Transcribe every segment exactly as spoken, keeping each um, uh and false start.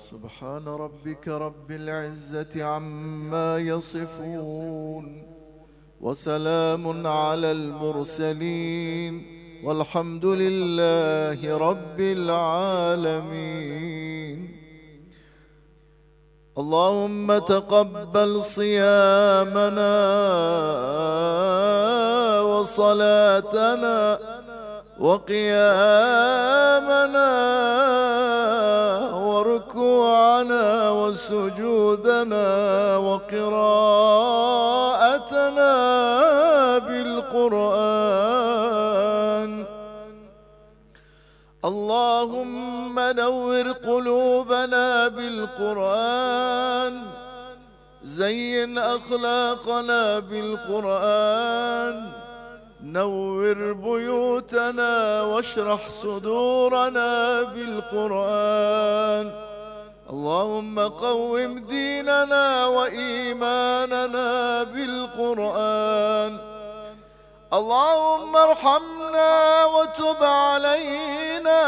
سبحان ربك رب العزة عما يصفون وسلام على المرسلين والحمد لله رب العالمين. اللهم تقبل صيامنا وصلاتنا وقيامنا وركوعنا وسجودنا وقراءتنا بالقرآن. اللهم نور قلوبنا بالقرآن، زين أخلاقنا بالقرآن، نور بيوتنا واشرح صدورنا بالقرآن. اللهم قوم ديننا وإيماننا بالقرآن. اللهم ارحمنا وتب علينا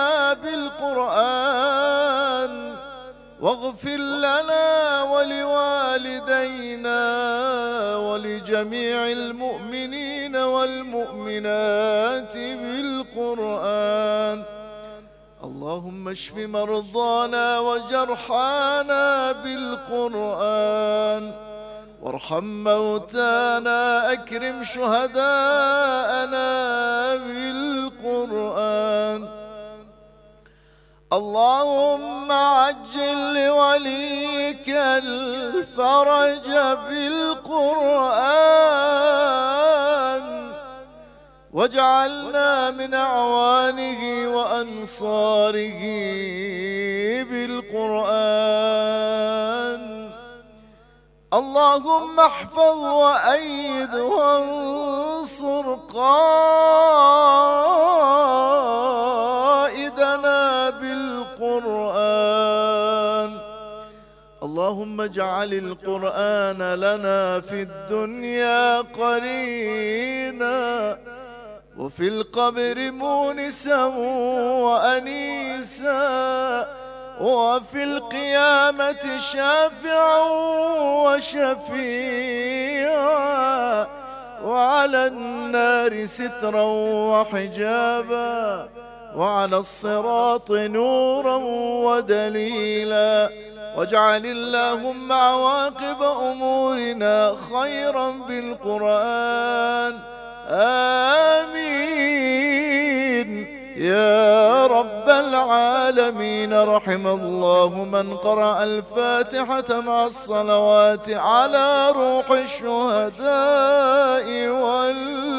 بالقرآن، واغفر لنا ولوالدينا ولجميع المؤمنين والمؤمنات بالقرآن. اللهم اشف مرضانا وجرحانا بالقرآن، وارحم موتانا، أكرم شهداءنا بالقرآن. اللهم عجل لوليك الفرج بالقرآن، واجعلنا من أعوانه وأنصاره بالقرآن. اللهم احفظ وأيد وانصر قائدنا بالقرآن. اللهم اجعل القرآن لنا في الدنيا قرينا، وفي القبر مونسا وأنيسا، وفي القيامة شافعا وشفيعا، وعلى النار سترا وحجابا، وعلى الصراط نورا ودليلا. واجعل اللهم عواقب أمورنا خيرا بالقرآن. آمين يا رب العالمين. رحم الله من قرأ الفاتحة مع الصلوات على روح الشهداء وال